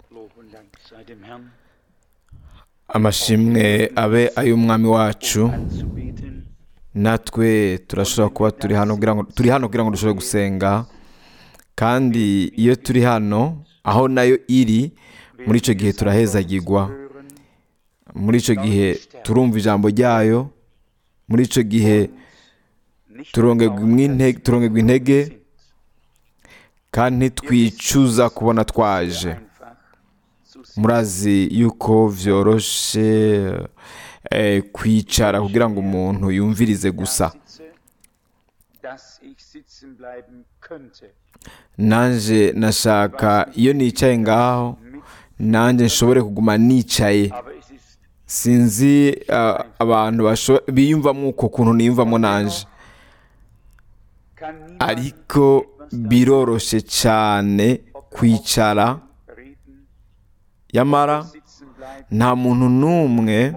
Lob und Dank sei dem Herrn, amashimwe abe ay'umwami wacu. anzubeten. Natwe turashobora kuba turi hano kugira ngo dushobore gusenga, kandi iyo turi hano aho nayo iri, muri icyo gihe turahezagirwa, muri icyo gihe turumva ijambo ryayo, muri icyo gihe turongerwa intege, kandi ntitwicuza kubona twaje. Murazi yuko vyoroshe kwicara kugira ngo umuntu yumvirize gusa. Nanje nashaka iyo nicaye ngaho nanje nshobore kuguma nicaye. Sinzi abantu biyumvamo uko kuntu niyumvamo nanje, ariko biroroshe cyane kwicara. Yamara nta muntu n'umwe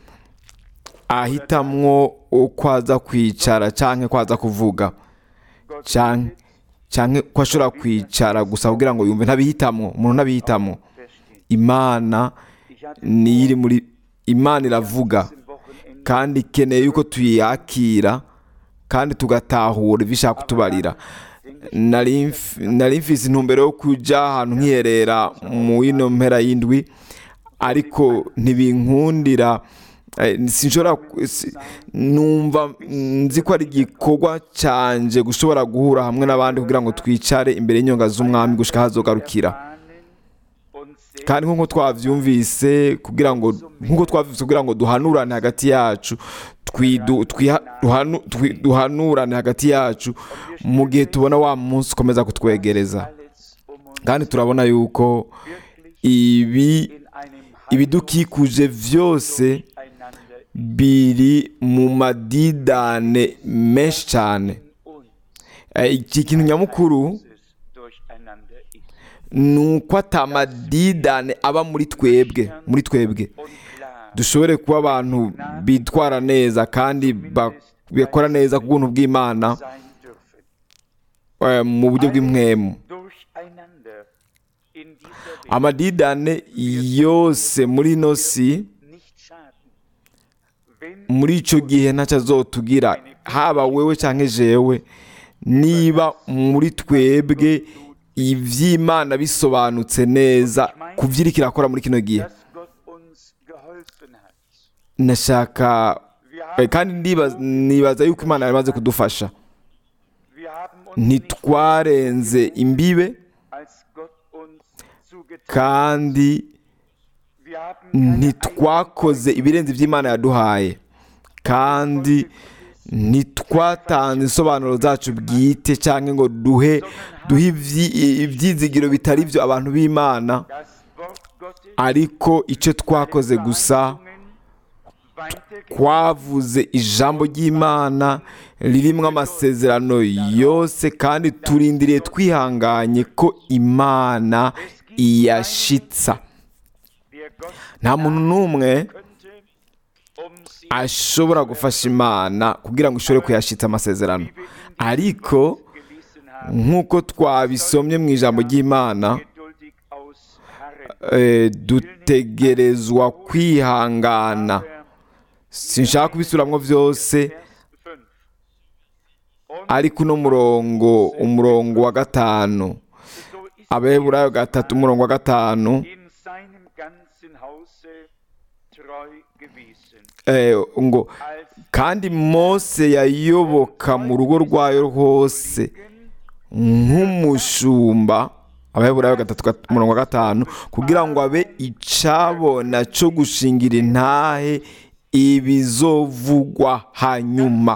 ahitamwo uko aza kwicara cyangwa ko aza kuvuga, cyangwa ko ashobora kwicara gusa kugira ngo yumve. Umuntu ntabihitamo. Imana niyo iri muri Imana, iravuga kandi ikeneye yuko tuyakira kandi tugatahura ibyo ishaka kutubarira. Nari mfise intumbero yo kujya ahantu nkiherera mu ino mpera y'indwi, ariko ntibinkundira. Numva nzi ko ari igikorwa cyanje gushobora guhura hamwe n'abandi kugira ngo twicare imbere y'inyonga z'umwami gushika hazogarukira. Kandi nk'uko twavyumvise kugira ngo duhanurane hagati yacu, duhanurane hagati yacu mu gihe tubona wa munsi ukomeza kutwegereza. Kandi turabona yuko ibidukikuje vyose biri mu madidane menshi cyane. Iki kintu nyamukuru nuko atamadidane aba muri twebwe dushobore kuba abantu bitwara neza kandi bakora neza ku buntu bw'Imana mu buryo bw'impwemu. Amadidane yose muri ino si muri icyo gihe ntacyo azotugira, haba wewe cyangwa jewe, niba muri twebwe iby'Imana bisobanutse neza ku byo iriko irakora muri kino gihe. Nashaka kandi nibaza yuko Imana yamaze kudufasha. Ntitwarenze imbibe kandi ntitwakoze ibirenze iby'Imana yaduhaye, kandi ntitwatanze insobanuro zacu bwite cyangwa ngo duhe ibyizigiro bitari byo abantu b'Imana. Ariko icyo twakoze gusa, twavuze ijambo ry'Imana ririmo amasezerano yose, kandi turindiriye twihanganye ko Imana iyashitsa. Nta muntu n'umwe ashobora gufasha Imana kugira ngo ishobore kuyashitsa amasezerano, ariko nk'uko twabisomye mu ijambo ry'Imana, dutegerezwa kwihangana. Sinshaka kubisubiramwo byose, ariko uno umurongo wa 5, Abaheburayo 3 umurongo wa 5, ngo kandi Mose yayoboka mu rugo rwayo hose nk'umushumba, Abaheburayo 3 umurongo wa 5, kugira ngo abe icabona cyo gushingira intahe ibizovugwa hanyuma.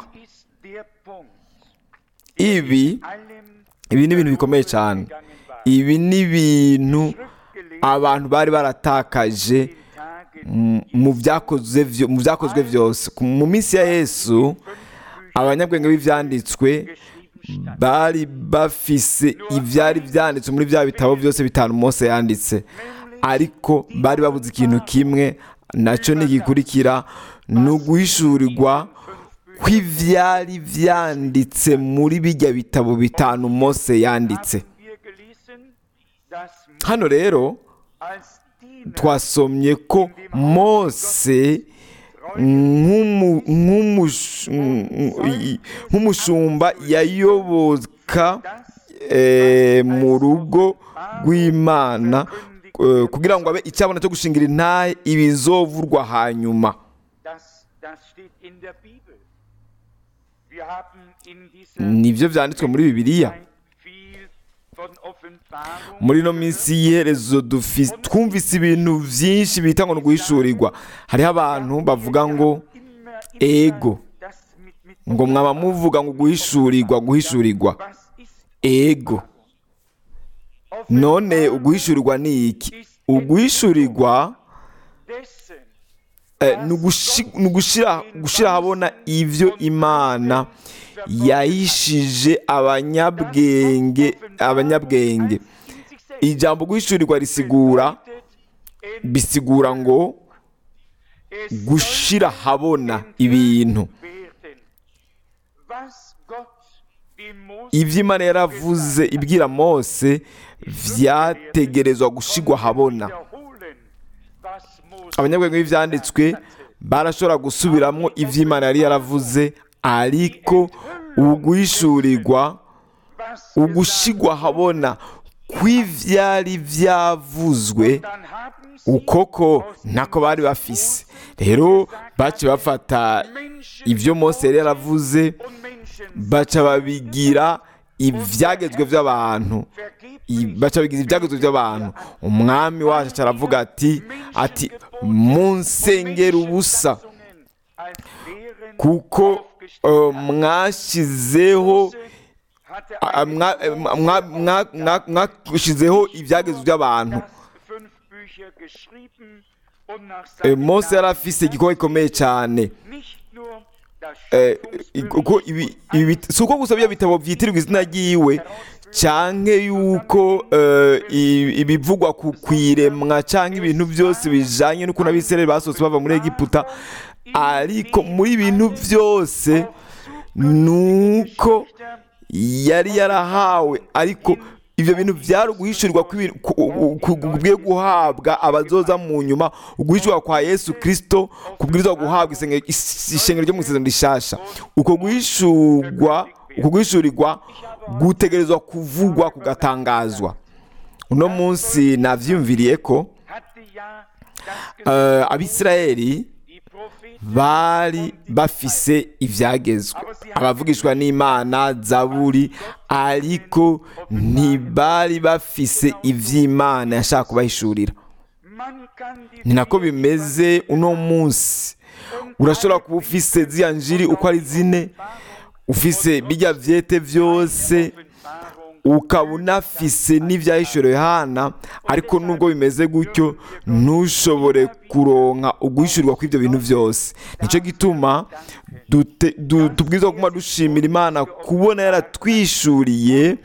Ibi ni ibintu bikomeye cyane. Ibi ni ibintu abantu bari baratakaje mu byakozwe byose. Mu minsi ya Yesu, abanyabwenge b'ivyanditswe bari bafise ivyari vyanditswe muri bya bitabo byose 5 Mose yanditse, ariko bari babuze ikintu kimwe, nacyo nigikurikira: ni uguhishurirwa kw'ivyari vyanditse muri bijya bitabo 5 Mose yanditse. Hano rero twasomye ko Mose nk'umushumba yayoboka mu rugo rw'Imana kugira ngo abe icyabona cyo gushingira intahe ibizovurwa hanyuma. Nibyo byanditswe muri Bibiliya. Muri ino minsi y'iherezo twumvise ibintu byinshi bita ngo ni uguhishurirwa. Hariho abantu bavuga ngo ego, ngo mwaba muvuga ngo guhishurirwa ego. None uguhishurirwa ni iki? Uguhishurirwa ni ugushyira ahabona ibyo Imana yahishije abanyabwenge. Ijambo guhishurirwa bisigura ngo gushyira ahabona ibintu. Ibyo Imana yaravuze ibwira Mose byategerezwa gushyirwa ahabona. Abanyabwenge b'ibyanditswe barashobora gusubiramo ibyo Imana yari yaravuze, ariko uguhishurirwa, ugushyirwa ahabona kw'ibyari byavuzwe ukoko ntako bari bafise. Rero baca bafata ibyo Mose yari yaravuze, baca babigira ibyagezwe by'abantu. Umwami wacu aravuga ati munsengera ubusa kuko mwashyizeho ibyagezwe by'abantu. Mose yari afise igikorwa gikomeye cyane. Si uko gusa bya bitabo byitirirwa izina ryiwe, cyangwa yuko ibivugwa ku kwiremwa cyangwa ibintu byose bijyanye n'ukuntu Abisirayeli basohotse bava muri Egiputa, ariko muri ibintu byose nuko yari yarahawe, ariko ibyo bintu byari uguhishurirwa kubwiye guhabwa abazoza mu nyuma. Uguhishurirwa kwa Yesu Kristo kubwirizwa guhabwa ishengero ryo mu isezerano rishasha. Uko guhishurirwa gutegerezwa kuvugwa, kugatangazwa. Uno munsi navyumviriye ko Abisirayeli bari bafise ivyagezwe, abavugishwa n'Imana, Zaburi, ariko ntibari bafise ivy'Imana yashaka kubahishurira. Ni nako bimeze uno munsi. Urashobora kuba ufise ziriya njiri uko ari zine, ufise bijya vyete vyose, ukaba unafise n'ivyahishuriwe Yohana, ariko nubwo bimeze gutyo ntushobore kuronka uguhishurirwa kw'ibyo bintu byose. Nicyo gituma tubwirizwa kuguma dushimira Imana kubona yaratwishuriye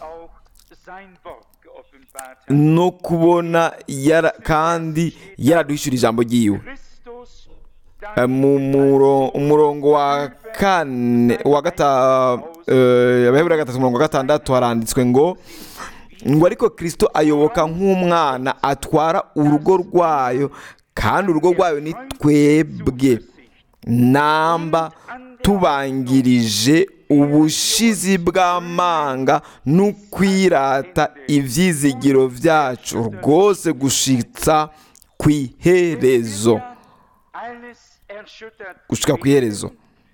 no kubona kandi yaraduhishura ijambo ryiwe. Mu umurongo wa kane Abaheburayo 3:6 haranditswe ngo ariko Kristo ayoboka nk'umwana atwara urugo rwayo, kandi urugo rwayo ni twebwe, namba tubangirije ubushizi bw'amanga n'ukwirata ivyizigiro vyacu rwose gushitsa kw'iherezo. Gushika kw'iherezo.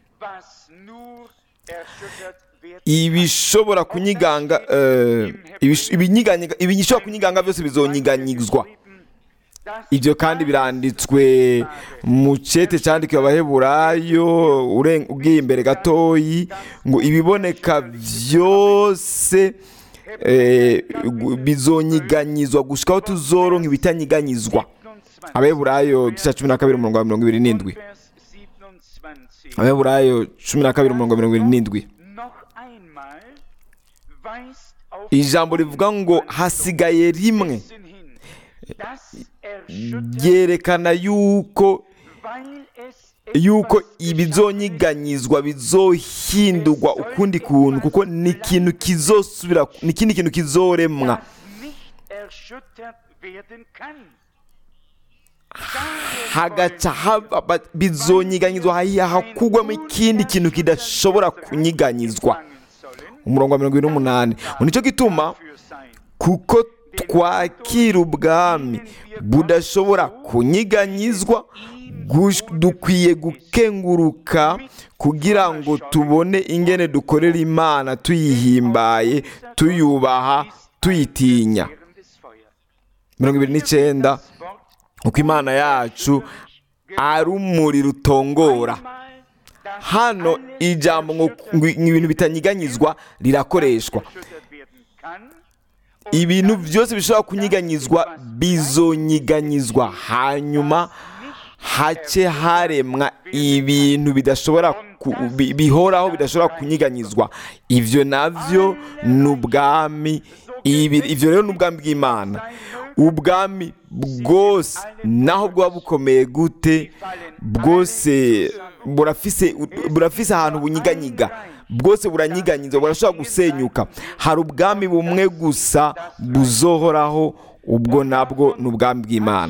Ibishobora kunyiganga ibishobora kunyiganga byose bizonyiganyizwa. Ibyo kandi biranditswe mu cete cyandikiwe Abaheburayo ugiye imbere gatoyi ngo ibiboneka byose bizonyiganyizwa gushikaho tuzoronka ibitanyiganyizwa. Abaheburayo 12:27. Abaheburayo 12:27. Ijambo rivuga ngo hasigaye rimwe, ryerekana yuko ibizonyiganyizwa bizohindurwa ukundi kuntu, kuko ni ikintu kizosubira, ni ikindi kintu kizoremwa. hagaca bizonyiganyizwa hakugwamo ikindi kintu kidashobora kunyiganyizwa. Umurongo wa 28. Nicyo gituma kuko twakira ubwami budashobora kunyiganyizwa, dukwiye gukenguruka kugira ngo tubone ingene dukorera Imana tuyihimbaye, tuyubaha, tuyitinya. 29. uko Imana yacu ari umuriro utongora. Hano ijambo ngo ibintu bitanyiganyizwa rirakoreshwa. Ibintu byose bishobora kunyiganyizwa bizonyiganyizwa, hanyuma hace haremwa ibintu bidashobora bihoraho bidashobora kunyiganyizwa. Ivyo navyo ni ubwami. Ivyo rero ni ubwami bw'Imana. Ubwami bwose naho bwaba bukomeye gute, bwose burafise ahantu bunyiganyiga, bwose buranyiganyizwa, burashobora gusenyuka. Hari ubwami bumwe gusa buzohoraho, ubwo nabwo ni ubwami bw'Imana.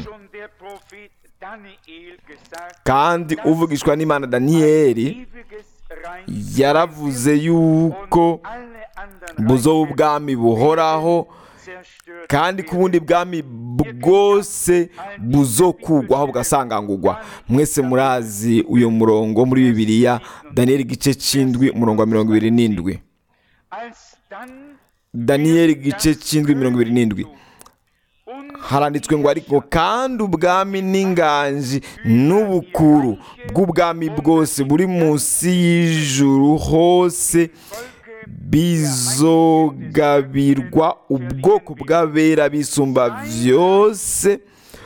Kandi uvugishwa n'Imana Daniyeli yaravuze yuko buzoba ubwami buhoraho, kandi ku bundi bwami bwose buzokugwaho bugasangangurwa. Mwese murazi uyu murongo muri Bibiliya, Daniyeli igice c'indwi umurongo wa 27. Daniyeli igice c'indwi 27 haranditswe ngo ariko kandi ubwami n'inganji n'ubukuru bw'ubwami bwose buri munsi y'ijuru hose bizogabirwa ubwoko bw'abera bisumba vyose.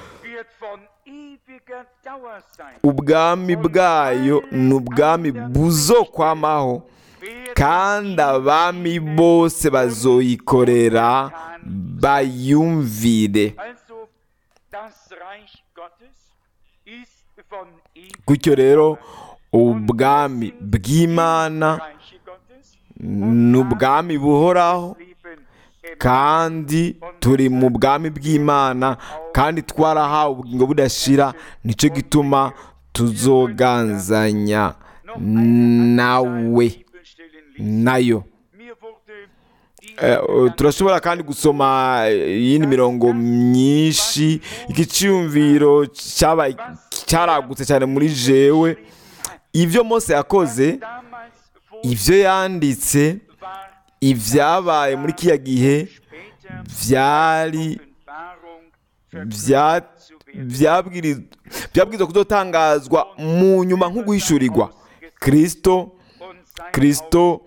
Ubwami bwayo ni ubwami buzokwamaho, kandi abami bose bazoyikorera bayumvire. Gutyo rero ubwami bw'Imana ni ubwami buhoraho, kandi turi mu bwami bw'Imana, kandi twarahawe ubugingo budashira. Nicyo gituma tuzoganzanya nawe nayo. Turashobora kandi gusoma iyindi mirongo myinshi. Iki cyumviro cyaragutse cyane muri jewe. Ibyo Mose yakoze, ibyo yanditse, ibyabaye muri kiya gihe byabwirizwa kuzotangazwa mu nyuma nk'uguhishurirwa. Kristo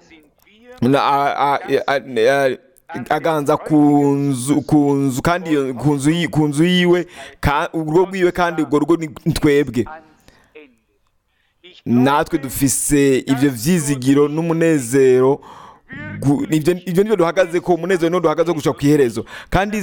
aganza ku nzu kandi ku nzu yiwe, urugo rwiwe, kandi urwo rugo ni twebwe. Natwe dufise ibyo vyizigiro n'umunezero. Ibyo nibyo duhagaze ko, umunezero no duhagaze gushaka ku iherezo. Kandi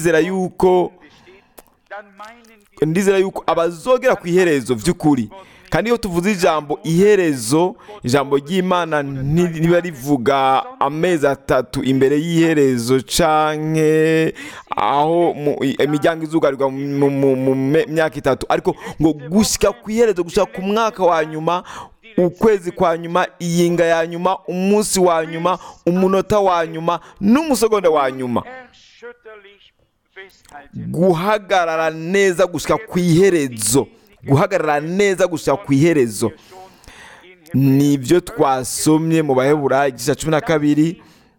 ndizera yuko abazogera ku iherezo vy'ukuri. Kandi iyo tuvuze ijambo iherezo, ijambo ry'Imana niba rivuga amezi 3 imbere y'iherezo, canke aho imiryango izugarirwa mu myaka 3, ariko ngo gushika ku iherezo, gushika ku mwaka wa nyuma, ukwezi kwa nyuma, iyinga ya nyuma, umunsi wa nyuma, umunota wa nyuma, n'umusegonda wa nyuma, guhagarara neza gushika ku iherezo. Guhagarara neza gushika ku iherezo nibyo twasomye mu Baheburayo igice 12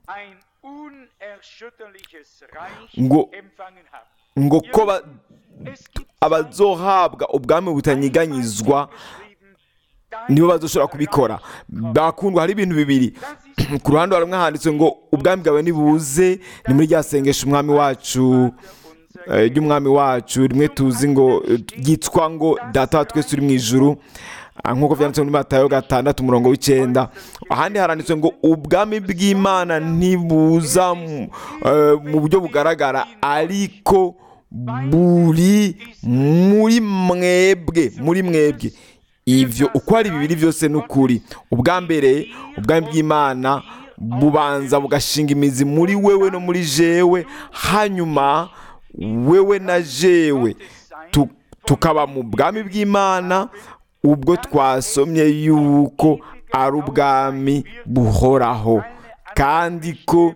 ngo ko abazohabwa ubwami butanyiganyizwa nibo bazoshobora kubikora. Bakundwa, hari ibintu bibiri. Ku ruhande rumwe handitswe ngo ubwami bwawe nibuze, ni muri rya sengesho umwami wacu ry'umwami wacu rimwe tuzi ngo ryitwa ngo data wa twese uri mu ijuru, nk'uko vyanditswe muri Matayo 6:9. Ahandi haranditswe ngo ubwami bw'Imana ntibuza mu buryo bugaragara, ariko buri muri mwebwe. Ivyo uko ari bibiri byose n'ukuri. Ubwa mbere, ubwami bw'Imana bubanza bugashinga imizi muri wewe no muri jewe, hanyuma wewe na jewe tukaba mu bwami bw'Imana, ubwo twasomye yuko ari ubwami buhoraho, kandi ko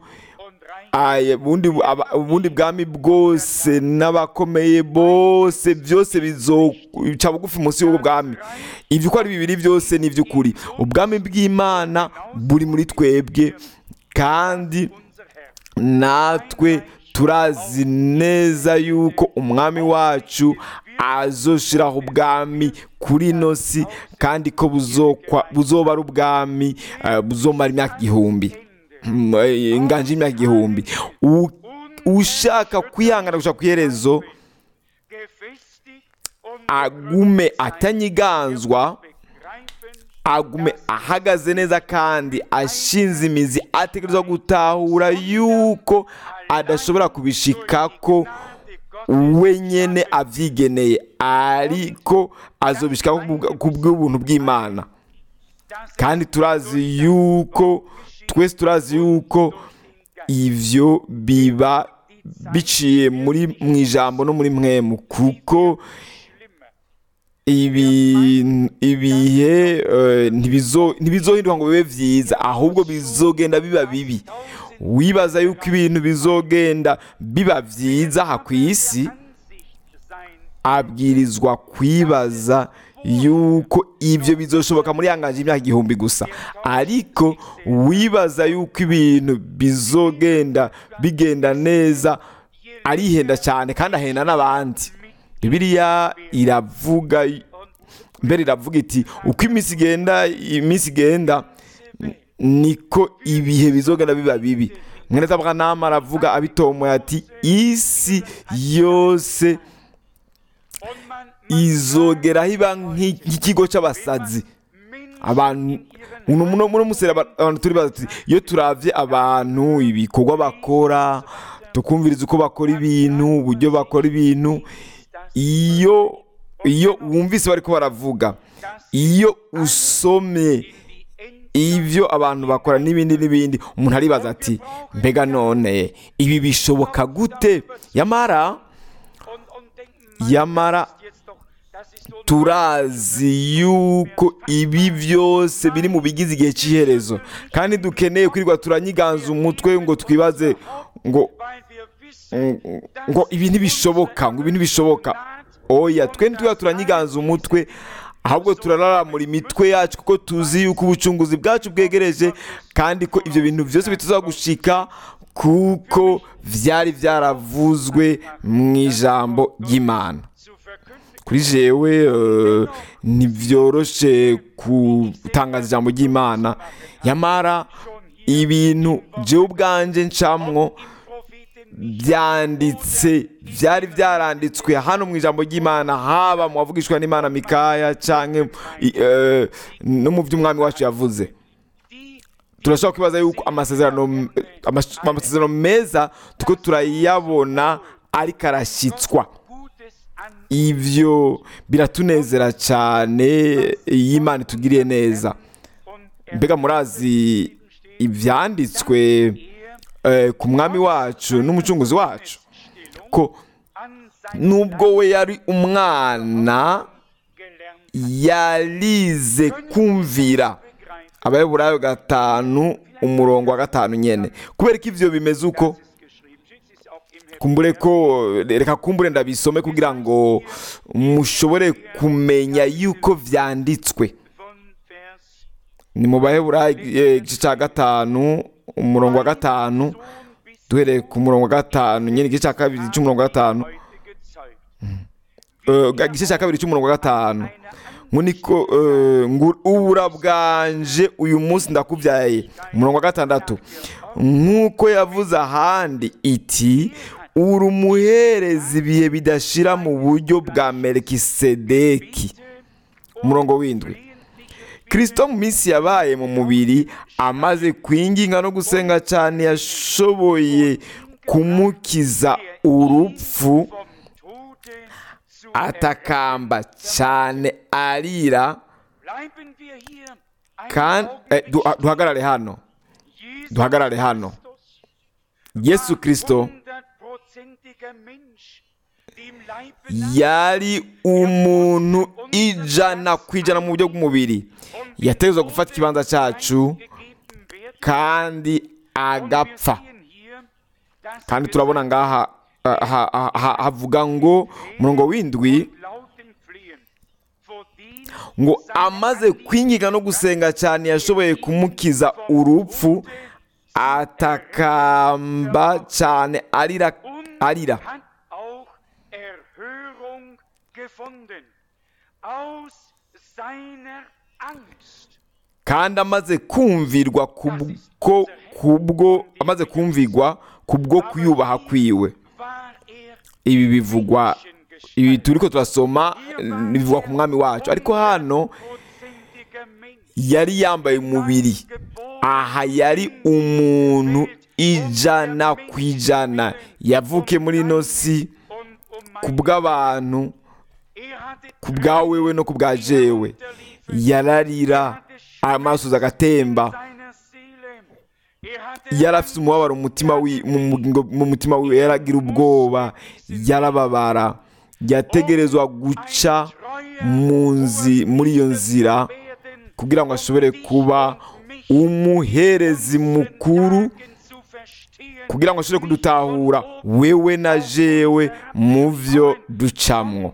ubundi bwami bwose n'abakomeye bose byose bizoca bugufi munsi y'ubwo bwami. Ibyo uko ari bibiri byose ni iby'ukuri. Ubwami bw'Imana buri muri twebwe, kandi natwe turazi neza yuko umwami wacu azoshiraho ubwami kuri ino si, kandi ko buzoba ari ubwami buzomara imyaka igihumbi, inganje y'imyaka igihumbi. Ushaka kwihangana gushaka ku iherezo, agume atanyiganzwa, agume ahagaze neza kandi ashinze imizi, ategerezwa gutahura yuko adashobora kubishikako wenyene avyigeneye, ariko azobishikako kubw'ubuntu bw'Imana. Kandi twese turazi yuko ivyo biba biciye mu ijambo no muri mwemu, kuko ibihe ntibizohinduka ngo bibe vyiza, ahubwo bizogenda biba bibi. Wibaza yuko ibintu bizogenda biba vyiza aha ku isi, abwirizwa kwibaza yuko ibyo bizoshoboka muri yanganje imyaka igihumbi gusa. Ariko wibaza yuko ibintu bizogenda bigenda neza, arihenda cyane kandi ahenda n'abandi. Bibiliya iravuga iti uko iminsi igenda niko ibihe bizogenda biba bibi. Mwene Abrahamu aravuga abitomoye ati isi yose izogera hiba nk'ikigo cy'abasazi. Abantu turi bati iyo turavye abantu ibikorwa bakora, tukumviriza uko bakora ibintu, uburyo bakora ibintu, iyo wumvise bariko baravuga, iyo usomye ivyo abantu bakora n'ibindi, umuntu aribaza ati mbega none ibi bishoboka gute? Yamara turazi yuko ibi byose biri mu bigize igihe cy'iherezo, kandi dukeneye kwirirwa turanyiganza umutwe ngo twibaze ngo ibi ntibishoboka. Oya, twe ntitwiba turanyiganza umutwe, ahubwo turaramura imitwe yacu, kuko tuzi yuko ubucunguzi bwacu bwegereje, kandi ko ibyo bintu byose bituzagushika kuko vyari vyaravuzwe mu ijambo ry'Imana. Kuri jewe ntibyoroshe gutangaza ijambo ry'Imana, yamara ibintu jewe ubwanje ncamwo byari byaranditswe hano mu ijambo ry'Imana, haba mu bavugishwa n'Imana Mikaya canke no mu by'umwami wacu yavuze. Turashobora kwibaza yuko amasezerano meza tuko turayabona ariko arashyitswa. Ivyo biratunezera cyane iyo Imana itugiriye neza. Mbega murazi ivyanditswe ku mwami wacu n'umucunguzi wacu, ko nubwo we yari umwana yarize kumvira. Abaheburayo 5:5 nyene. Kubera ko ivyo bimeze uko, reka kumbure ndabisome kugira ngo mushobore kumenya yuko vyanditswe. Ni mu Baheburayo igice cya 5:5, duhereye ku murongo wa 5 nyene, igice cya 2 cy'umurongo wa 5, igice cya 2 cy'umurongo wa 5, nguniko ubura bwanje uyu munsi ndakubyaye. Umurongo wa 6, nk'uko yavuze ahandi iti uri umuhereza ibihe bidashira mu buryo bwa Melikisedeki. Umurongo w'indwi, Kristo mu minsi yabaye mu mubiri, amaze kwinginga no gusenga cyane, yashoboye kumukiza urupfu, atakamba cyane arira. Kandi duhagarare hano. Yesu Kristo yari umuntu 100% mu buryo bw'umubiri, yategetswe gufata ikibanza cyacu kandi agapfa. Kandi turabona ngaha havuga ngo umurongo w'indwi ngo amaze kwinginga no gusenga cyane yashoboye kumukiza urupfu, atakamba cyane arira. Kandi amaze kumvirwa kubwo kuyubaha kwiwe. Ibi turiko turasoma bivugwa ku mwami wacu, ariko hano yari yambaye umubiri. Aha yari umuntu 100%, yavuke muri ino si kubw'abantu, kubwa wewe no kubwa jewe. Yararira, amaso agatemba, yarafite umubabaro mu mutima wiwe, yaragira ubwoba, yarababara, yategerezwa guca muri iyo nzira kugira ngo ashobore kuba umuherezi mukuru, kugira ngo ashobore kudutahura wewe na jewe mu byo ducamwo.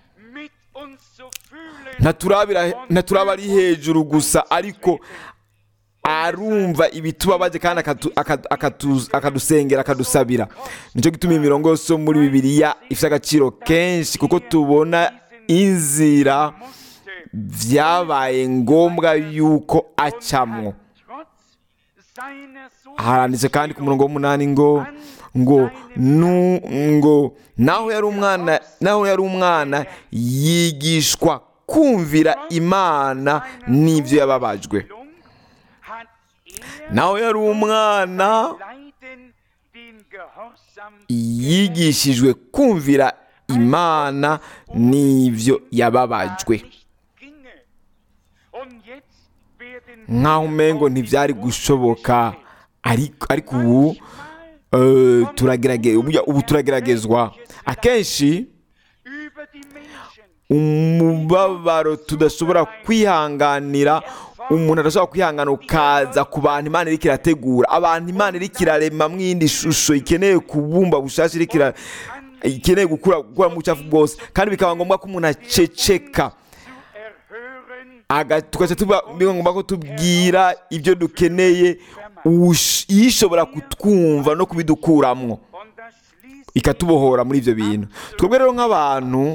Ntaturaba ari hejuru gusa, ariko arumva ibitubabaje kandi akadusengera, akadusabira. Nicyo gituma imirongo yose muri Bibiliya ifite agaciro kenshi, kuko tubona inzira byabaye ngombwa yuko acamwo. Haranditse kandi ku murongo w'umunani ngo naho yari umwana yigishwa kumvira Imana n'ibyo yababajwe. Naho yari umwana yigishijwe kumvira Imana n'ibyo yababajwe. Nkaho umengo ntibyari gushoboka, ariko ubu turageragezwa. Akenshi umubabaro tudashobora kwihanganira, umuntu adashobora kwihangana ukaza ku bantu Imana iriko irategura, abantu Imana iriko irarema mw'indi shusho, ikeneye kubumba bushasha, ikeneye gukura mu bucafu bwose, kandi bikaba ngombwa ko umuntu aceceka, tugaca ngombwa ko tubwira ibyo dukeneye, ishobora kutwumva no kubidukuramwo, ikatubohora muri ibyo bintu. Twebwe rero nk'abantu,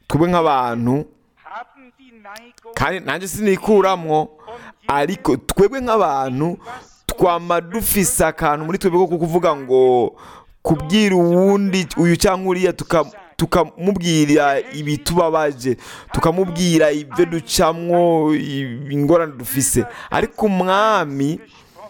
kandi nanjye sinikuramwo, ariko twebwe nk'abantu twama dufise akantu muri twebwe ko kuvuga ngo kubwira uwundi uyu cyangwa uriya, tukamubwira ibitubabaje, tukamubwira ibyo ducamwo, ingorane dufise. Ariko umwami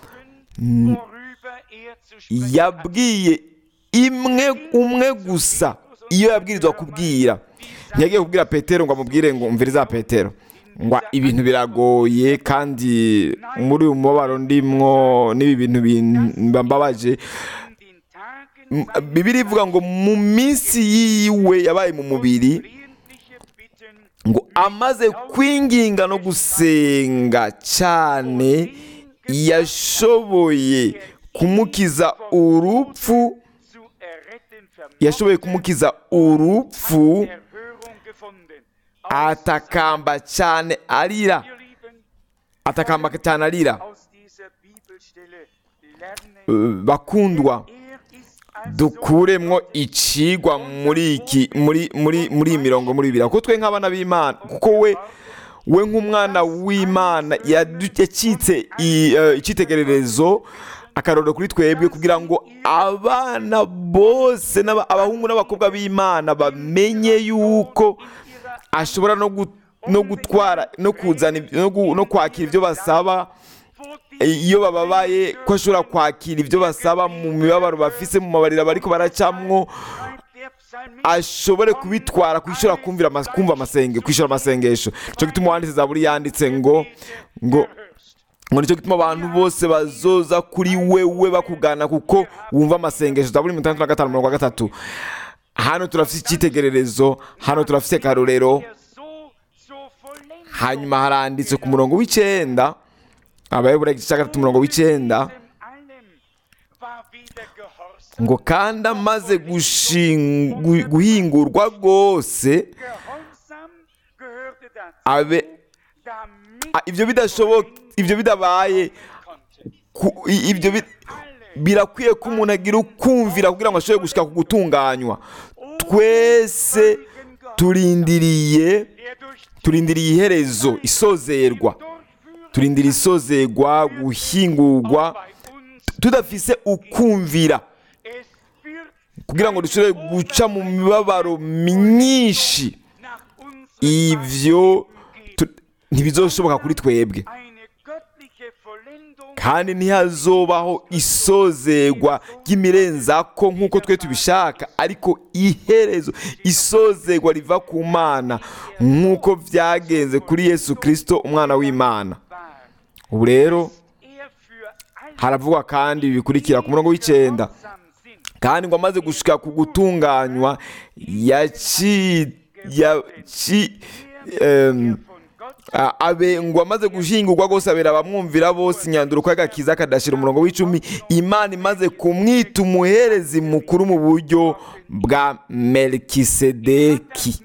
yabwiye umwe gusa iyo yabwirizwa kubwira. Ntiyagiye kubwira Petero ngo amubwire ngo umviriza Petero, ngo ibintu biragoye kandi muri uyu mubabaro ndimwo n'ibi bintu bimbabaje. Bibiliya ivuga ngo mu minsi yiwe yabaye mu mubiri, ngo amaze kwinginga no gusenga cyane yashoboye kumukiza urupfu, atakamba cyane arira. Bakundwa, dukuremwo icigwa muri iyi mirongo muri Bibiliya, kuko twe nk'abana b'Imana, kuko we nk'umwana w'Imana yacitse icyitegererezo, akarorero kuri twebwe, kugira ngo abana bose abahungu n'abakobwa b'Imana bamenye yuko ashobora no gutwara no kuzana no kwakira ibyo basaba iyo bababaye, ko ashobora kwakira ibyo basaba mu mibabaro bafise, mu mabarira bariko baracamwo, ashobore kubitwara, kwishura kumva amasengesho. Cyo gituma wanditse Zaburi yanditse ngo ngo nicyo gituma abantu bose bazoza kuri wewe bakugana kuko wumva amasengesho. Zaburi 65:3. Hano turafite icyitegererezo, hano turafite karorero. Hanyuma haranditse ku murongo w'icenda, Abayobora igice cya 3 umurongo w'icenda, ngo kandi amaze guhingurwa rwose abe ibyo bidashoboka, ibyo bidabaye, birakwiye ko umuntu agira ukumvira kugira ngo ashobore gushika ku gutunganywa. Twese turindiriye iherezo, isozerwa, turindiriye isozerwa, guhingurwa, tudafise ukumvira kugira ngo dushobore guca mu mibabaro myinshi. Ivyo ntibizoshoboka kuri twebwe, kandi ntihazobaho isozerwa ry'imirenzako nk'uko twe tubishaka, ariko iherezo, isozerwa riva ku Mana nk'uko byagenze kuri Yesu Kristo umwana w'Imana. Ubu rero haravugwa kandi bikurikira ku murongo w'icenda, kandi ngo amaze gushika ku gutunganywa ngo amaze guhingurwa rwose abera abamwumvira bose inyanduruko y'agakiza kadashira. Umurongo w'icumi, Imana imaze kumwita umuherezi mukuru mu buryo bwa Melikisedeki.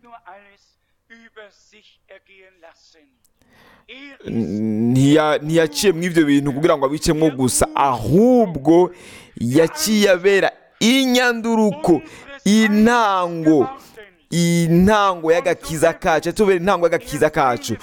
Ntiyaciye mu ibyo bintu kugira ngo abicemwo gusa, ahubwo yaciye abera inyanduruko, intango y'agakiza kacu, yatubera intango y'agakiza kacu.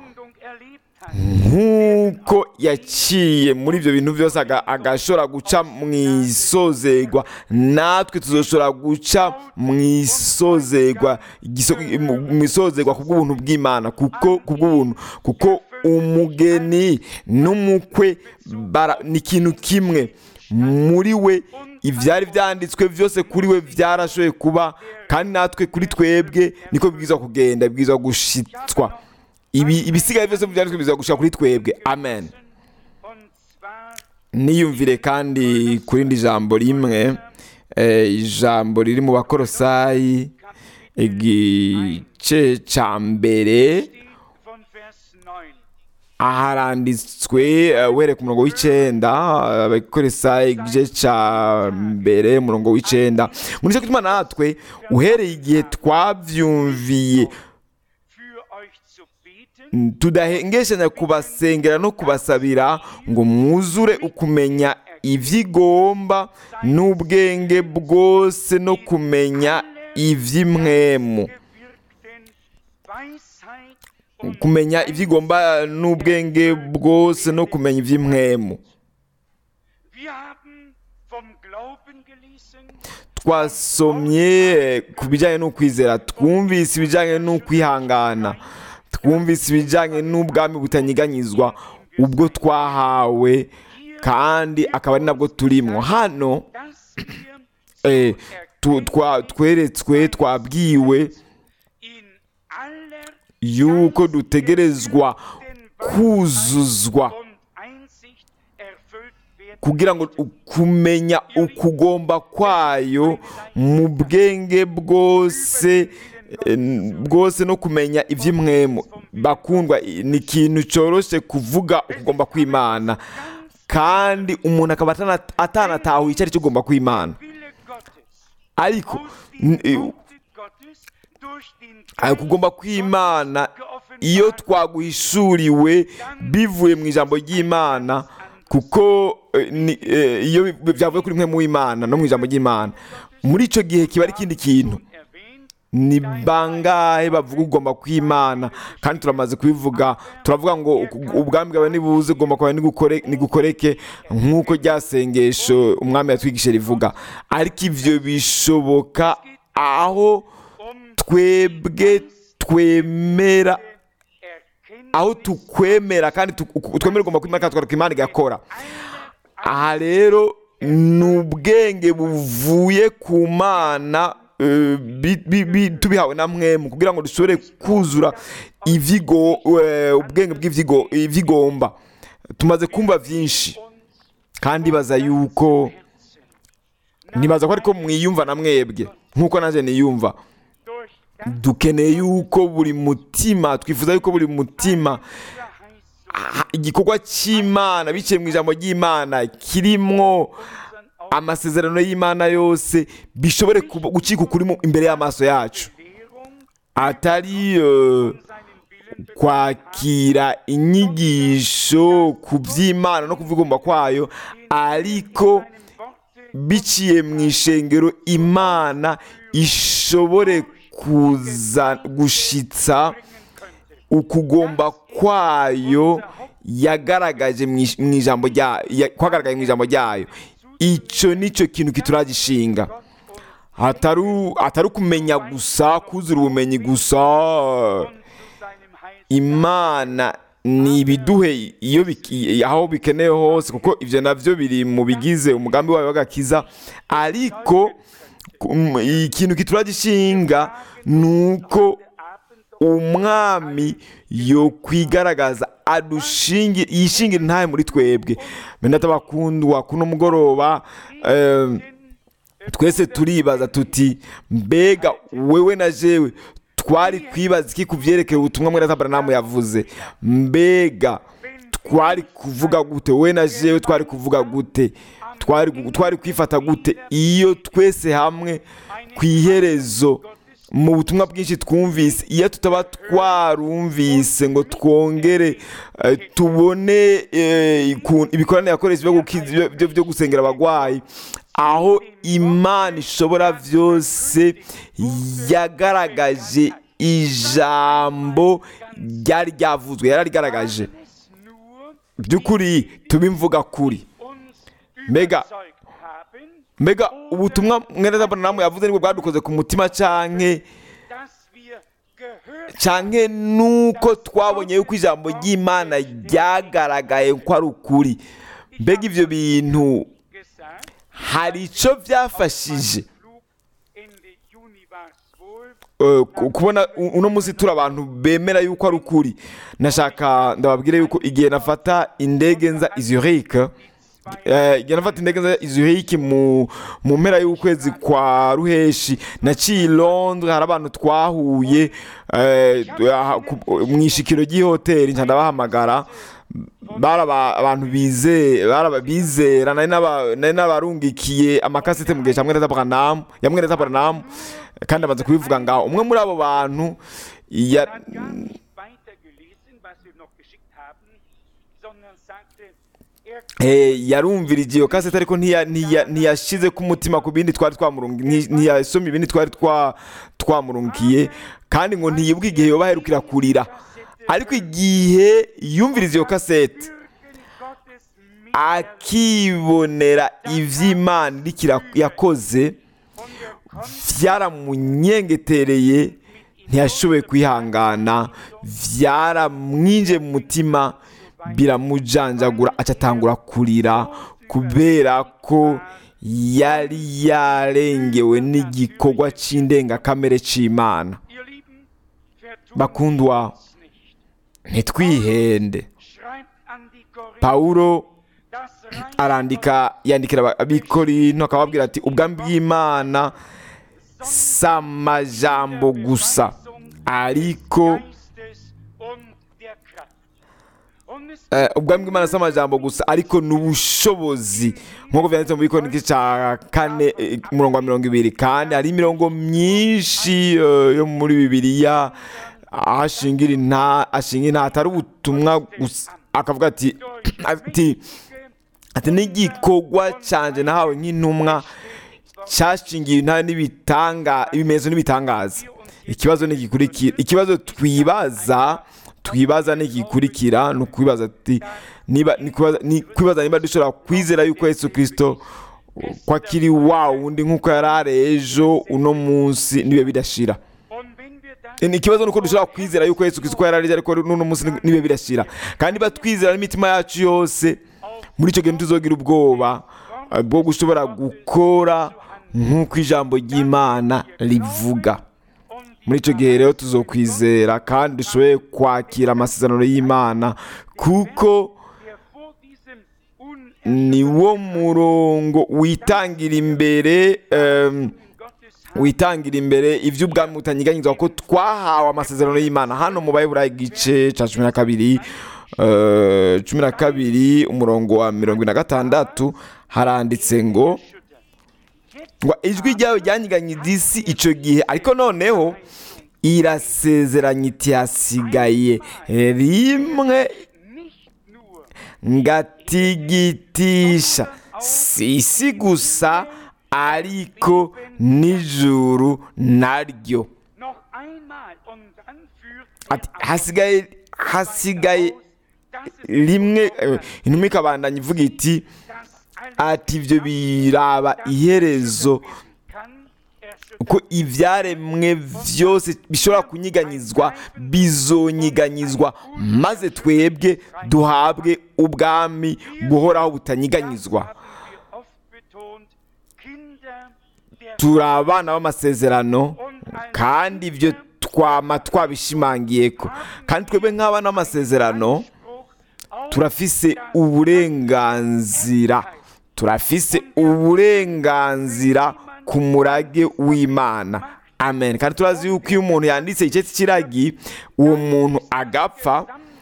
Nk'uko yaciye muri ibyo bintu byose agashobora guca mu isozerwa, natwe tuzoshobora guca mu isozerwa kubw'ubuntu bw'Imana, kuko umugeni n'umukwe ni ikintu kimwe. Muri we ibyari byanditswe byose kuri we byarashoboye kuba, kandi natwe kuri twebwe niko bibwirizwa kugenda, bibwirizwa gushitswa. Ibisigaye byose byanditswe bibwirizwa gushika kuri twebwe. Amen. Niyumvire kandi kuri indi jambo rimwe, ijambo riri mu Bakolosayi igice ca mbere, aharanditswe uhereye ku murongo w'icenda. Abakolosayi igice ca mbere umurongo w'icenda, ngo nicyo gituma natwe uhereye igihe twavyumviye tudahengeshanya kubasengera no kubasabira ngo mwuzure ukumenya ivy'igomba n'ubwenge bwose no kumenya ivy'imwemu. Kumenya ivy'igomba n'ubwenge bwose no kumenya ivy'imwemu. Twasomye ku bijyanye n'ukwizera, twumvise ibijyanye n'ukwihangana, twumvise ibijyanye n'ubwami butanyeganyizwa ubwo twahawe, kandi akaba ari nabwo turimo. Hano twabwiwe yuko dutegerezwa kuzuzwa kugira ngo kumenya ukugomba kwayo mu bwenge bwose no kumenya iby'imwemu. Bakundwa, ni ikintu cyoroshye kuvuga ukugomba kw'Imana, kandi umuntu akaba atanatahuye icyo ari cyo ugomba kw'Imana. Ariko kugomba kw'Imana iyo twaguhishuriwe bivuye mu ijambo ry'Imana, kuko iyo byavuye kuri mwe mu Imana no mu ijambo ry'Imana, muri icyo gihe kiba ari ikindi kintu. Ni bangahe bavuga ugomba kw'Imana, kandi turamaze kubivuga. Turavuga ngo ubwami bwawe nibuze, ugomba kwawe nigukoreke, nk'uko rya sengesho umwami yatwigisha rivuga. Ariko ivyo bishoboka aho twebwe twemera, aho tukwemera kandi twemera ugomba kw'Imana, kandi tukareka Imana igakora. Aha rero ni ubwenge buvuye ku Mana, tubihawe na mwemu kugira ngo dushobore kuzura ubwenge bw'ivyigomba. tumaze kumva byinshi kandi baza yuko nibaza ko ariko mwiyumva na mwebwe nk'uko nanjye niyumva. Dukeneye yuko buri mutima, twifuza yuko buri mutima igikorwa cy'Imana biciye mu ijambo ry'Imana kirimo amasezerano y'Imana yose bishobore gucika ukuri imbere y'amaso yacu, atari kwakira inyigisho ku by'Imana no kuvugomba kwayo, ariko biciye mu ishengero Imana ishobore gushitsa ukugomba kwayo yagaragaje mu ijambo ryayo. Icyo nicyo kintu kituragishinga, atari ukumenya gusa, kuzura ubumenyi gusa. Imana ni ibiduhe aho bikenewe hose, kuko ibyo nabyo biri mu bigize umugambi wayo w'agakiza. Ariko ikintu kituragishinga ni uko umwami yo kwigaragaza yishingira ntahe muri twebwe. Bene tabakundwa, kuno mugoroba twese turibaza tuti, mbega wewe na jewe twari kwibaza iki ku byerekeye ubutumwa mwene Aburahamu yavuze? Mbega twari kuvuga gute? Wewe na jewe twari kuvuga gute? Twari kwifata gute iyo twese hamwe ku iherezo mu butumwa bwinshi twumvise, iyo tutaba twarumvise ngo twongere tubone ibikorane yakoresha byo gusengera abagwayi, aho Imana ishobora byose yagaragaje ijambo ryari ryavuzwe, yararigaragaje by'ukuri. Tubimvuga kuri, mbega ubutumwa mwene Aburahamu yavuze nibwo bwadukoze ku mutima, canke nuko twabonye yuko ijambo ry'Imana ryagaragaye ko ari ukuri? Mbega ibyo bintu hari icyo byafashije kubona uno munsi turi abantu bemera yuko ari ukuri? Nashaka ndababwire yuko igihe nafata indege nza Zurich mu mpera y'ukwezi kwa Ruheshi, naciye i Londres. Hari abantu twahuye mu ishikiro ry'ihoteli, nca ndabahamagara. Bari abantu bizera, nari nabarungikiye amakasete mu gihe cya mwene Aburahamu, kandi amaze kubivuga ngaho. Umwe muri abo bantu yarumvirije iyo kasete, ariko ntiyashize ku mutima ku bindi twari ntiyasomye ibindi twari twamurungikiye, kandi ngo ntiyibwe igihe yoba aherukira kurira. Ariko igihe yumviriza iyo kasete akibonera ivy'Imana yakoze, byaramunyengetereye, ntiyashoboye kwihangana, byaramwinje mu mutima, biramujanjagura, acatangura kurira kubera ko yari yarengewe n'igikorwa c'indengakamere c'Imana. Bakundwa, ntitwihende. Pawulo yandikira abikorinto akababwira ati, ubwami bw'Imana si amajambo gusa, ariko ubwami bw'Imana si amajambo gusa, ariko n'ubushobozi, nk'uko byanditse mu Bikorinto cya 4:20. Kandi hari imirongo myinshi yo muri Bibiliya ashingira inta atari ubutumwa gusa, akavuga ati n'igikorwa canje nahawe nk'intumwa cyashingiye inta ibimenyetso n'ibitangaza. Ikibazo twibaza n'igikurikira, ni ukwibaza ati niba dushobora kwizera yuko Yesu Kristo ko akiri wa wundi nk'uko yari ari ejo, uno munsi nibe bidashira. Ikibazo nuko dushobora kwizera yuko Yesu Kristo ko yari ari, ariko n'uno munsi nibe bidashira. Kandi batwizera n'imitima yacu yose, muri icyo gihe tuzogira ubwoba bwo gushobora gukora nk'uko ijambo ry'Imana rivuga. Muri icyo gihe rero tuzokwizera kandi dushoboye kwakira amasezerano y'Imana, kuko ni wo murongo witangira imbere iby'ubwami butanyeganyezwa ko twahawe amasezerano y'Imana. Hano mu Baheburayo igice cya 12 12 umurongo wa 26 haranditse ngo ijwi ryawe ryanyiganyiza isi icyo gihe, ariko noneho irasezeranya iti hasigaye rimwe ngatigitisha si isi gusa ariko n'ijuru naryo. Ati hasigaye rimwe, intumwa ikabandanya ivuga iti ati ibyo biraba iherezo, uko ibyaremwe byose bishobora kunyiganyizwa bizonyiganyizwa, maze twebwe duhabwe ubwami buhoraho butanyiganyizwa. Turi abana b'amasezerano kandi ibyo twabishimangiye ko, kandi twebwe nk'abana b'amasezerano turafise uburenganzira ku murage w'Imana. Amen. Kandi turazi yuko iyo umuntu yanditse icyeti cy'iragi, uwo muntu agapfa,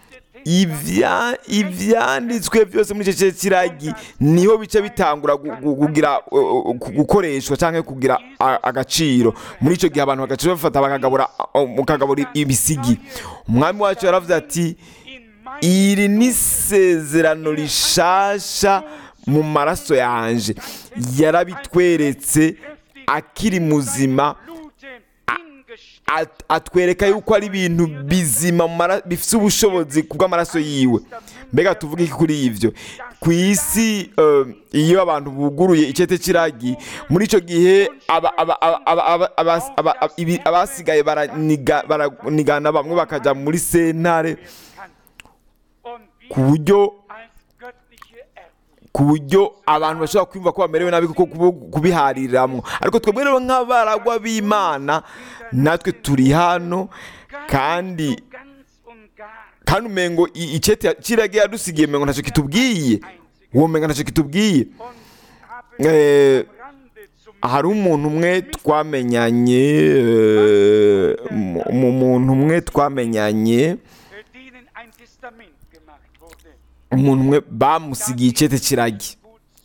ibyanditswe byose muri icyo cyeti cy'iragi niho bice bitangura gukoreshwa cyangwa kugira agaciro. Muri icyo gihe abantu bagaciro bafata bakagabura ibisigi. Umwami wacu yaravuze ati iri ni isezerano rishasha mu maraso yanje. Yarabitweretse akiri muzima, atwereka yuko ari ibintu bizima bifite ubushobozi ku bw'amaraso yiwe. Mbega tuvuge iki kuri ibyo? Ku isi iyo abantu buguruye icyete cy'iragi, muri icyo gihe abasigaye baranigana, bamwe bakajya muri sentare ku buryo abantu bashobora kwumva ko bamerewe nabi kuko kubihariramwo. Ariko twebwe rero nk'abaragwa b'Imana, natwe turi hano, kandi umengo icyete cy'iragi yadusigiye umengo ntacyo kitubwiye. Uwo mengo ntacyo kitubwiye. Hari umuntu umwe twamenyanye, umuntu umwe bamusigiye icyete cy'iragi.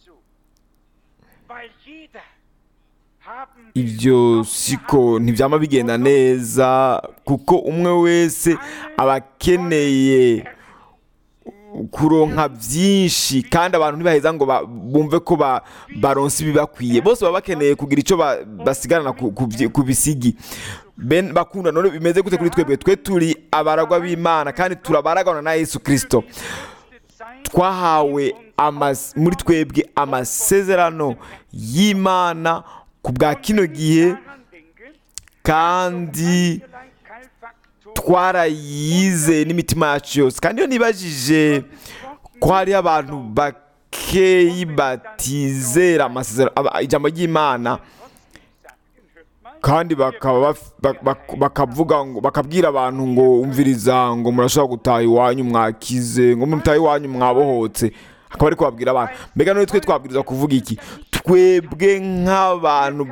Ibyo siko ntibyama bigenda neza, kuko umwe wese aba akeneye kuronka byinshi, kandi abantu ntibaheza ngo bumve ko baronse ibibakwiye. Bose baba bakeneye kugira icyo basigarana ku bisigi. Bakunda, none bimeze gute kuri twebwe? Twe turi abaragwa b'Imana kandi turabaragwana na Yesu Kristo. Twahawe muri twebwe amasezerano y'Imana ku bwa kino gihe, kandi twarayize n'imitima yacu yose. Kandi iyo nibajije ko hariho abantu bakeyi batizera ijambo ry'Imana, kandi bakavuga ngo, bakabwira abantu ngo umviriza, ngo murashobora gutaha iwanyu mwakize, ngo mutaha iwanyu mwabohotse, akaba ari kubabwira abantu. Mbega none twe twabwiriza kuvuga iki? Twebwe nk'abantu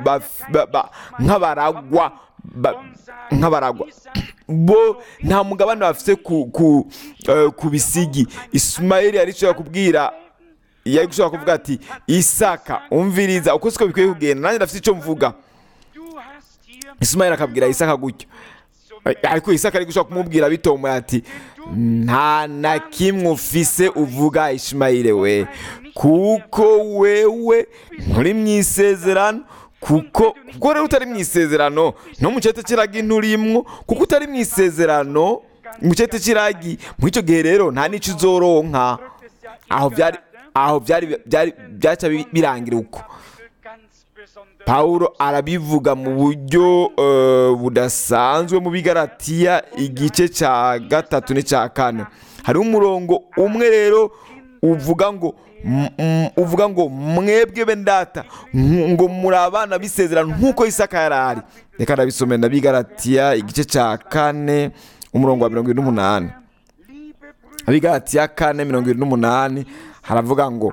nk'abaragwa bo nta mugabane bafite ku bisigi. Ismaili yari gushobora kuvuga ati Isaka umviriza, uko siko bikwiye kugenda, nanjye ndafite icyo mvuga. Ismaili akabwira Isaka gutyo, ariko Isaka ari gushobora kumubwira bitomoye ati nta na kimwe ufise uvuga Ismaili we, kuko wewe nturi mu isezerano. Kuko rero utari mu isezerano, no mu cyete cy'iragi nturimwo, kuko utari mu isezerano mu cyete cy'iragi. Muri icyo gihe rero nta n'icyo uzoronka. Aho byaca birangira uko. Pawulo arabivuga mu buryo budasanzwe mu Bigalatiya igice cya 3 n'icya 4. Hariho umurongo umwe rero uvuga ngo mwebwe bendata ngo muri abana b'isezerano nk'uko Isaka yarari. Reka ndabisome na Bigalatiya igice cya 4 umurongo wa 28. Bigalatiya 4:28 haravuga ngo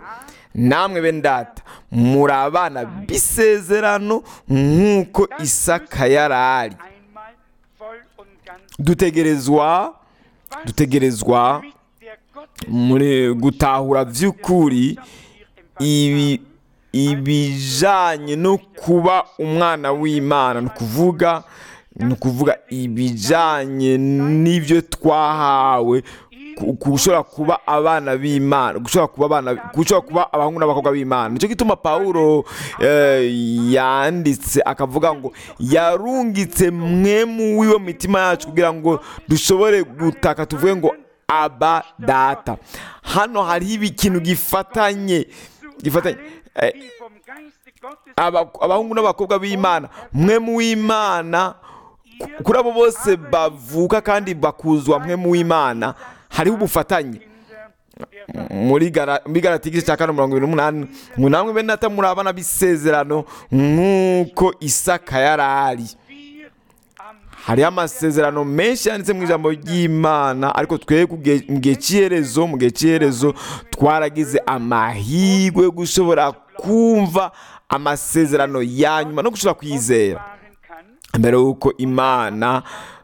namwe bene data muri abana b'isezerano nk'uko Isaka yari ari. einmal voll und ganz dutegerezwa mit der Gottes muri gutahura by'ukuri ihr ibijanye no kuba umwana w'Imana, ni ukuvuga ibijanye n'ibyo twahawe, gushobora kuba abana b'Imana, gushobora kuba abahungu n'abakobwa b'Imana. Nicyo gituma Pawulo yanditse akavuga ngo yarungitse mwemu w'iwe mitima yacu kugira ngo dushobore gutaka tuvuge ngo aba data. Hano hariho ikintu gifatanye die vom Geiste Gottes abahungu n'abakobwa b'Imana, mwemu w'Imana kuri abo bose bavuka kandi bakuzwa mwemu w'Imana. Hariho ubufatanye muri Galatiya igice cya 4:28 ngo namwe bene data muri abana b'isezerano nk'uko Isaka yari ari. Hariho amasezerano menshi yanditse mu ijambo ry'Imana, ariko twebwe mu gihe cy'iherezo twaragize amahirwe yo gushobora kumva amasezerano ya nyuma no gushobora kwizera mbere y'uko Imana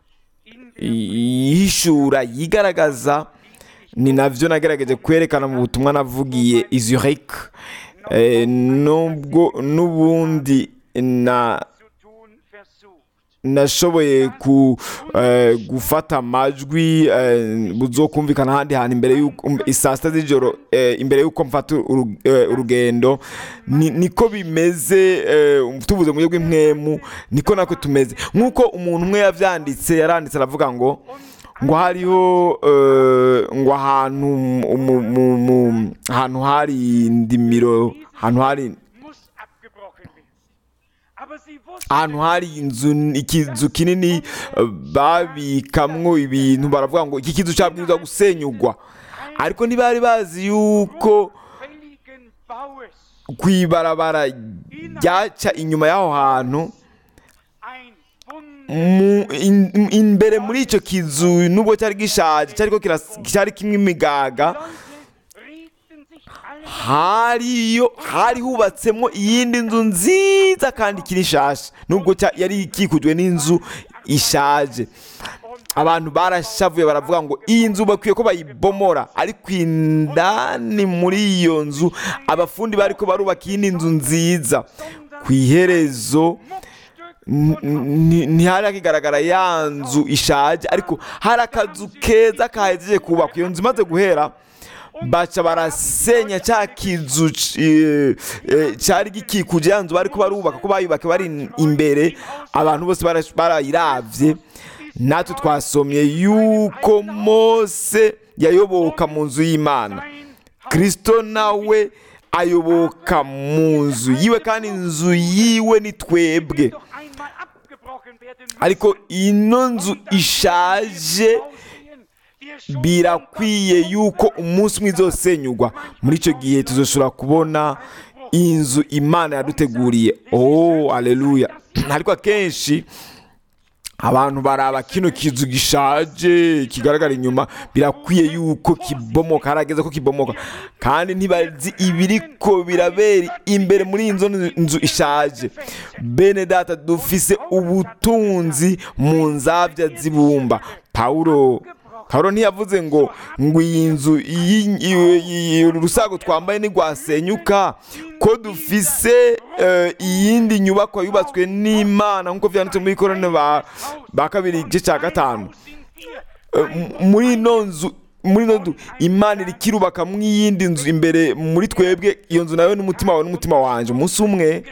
yishura yigaragaza. Ni navyo nagerageje kwerekana mu butumwa navugiye i Zurich, nubwo n'ubundi nashoboye gufata amajwi buzokumvikana ahandi hantu imbere y'uko saa sita z'ijoro, imbere y'uko mfata urugendo. Niko bimeze, tuvuze mu buryo bw'impwemu niko nako tumeze. Nk'uko umuntu umwe yaranditse aravuga ngo hariho ngo ahantu hari indimiro, ahantu hari ikizu kinini babikamwo ibintu, baravuga ngo iki kizu cyabwirizwa gusenyugwa, ariko ntibari bazi yuko kwibarabara ryaca inyuma y'aho hantu imbere muri icyo kizu, nubwo cyari gishaje, cyari kimwe imigaga, hari hubatsemo iyindi nzu nziza kandi ikiri nshasha, nubwo yari ikikujwe n'inzu ishaje. Abantu barashavuye baravuga ngo iyi nzu bakwiye ko bayibomora, ariko indani muri iyo nzu abafundi bariko barubaka iyindi nzu nziza. Ku iherezo ntihari hakigaragara ya nzu ishaje, ariko hari akazu keza kahejeje kubakwa. Iyo nzu imaze guhera, baca barasenya cya kizu cyari gikikuje ya nzu bariko barubaka, ko bayubaka bari imbere, abantu bose barayiravye. Natwe twasomye yuko Mose yayoboka mu nzu y'Imana, Kristo nawe ayoboka mu nzu yiwe, kandi inzu yiwe ni twebwe. Ariko ino nzu ishaje birakwiye yuko umunsi umwe izosenyugwa. Muri icyo gihe tuzoshobora kubona inzu Imana yaduteguriye. Haleluya. Ariko akenshi abantu baraba kino kizu gishaje kigaragara inyuma, birakwiye yuko kibomoka, harageze ko kibomoka, kandi ntibazi ibiriko birabera imbere muri inzo nzu ishaje. Bene data, dufise ubutunzi mu nzabya z'ibumba. Pawulo ntiyavuze ngo iyi nzu urusago twambaye ntigwasenyuka, ko dufise iyindi nyubako yubatswe n'Imana nk'uko vyanditse muri Korone ba kabiri igice cya 5. Muri ino nzu Imana irikirubaka mu yindi nzu imbere muri twebwe. Iyo nzu nayo n'umutima wawe n'umutima wanje. Umunsi umwe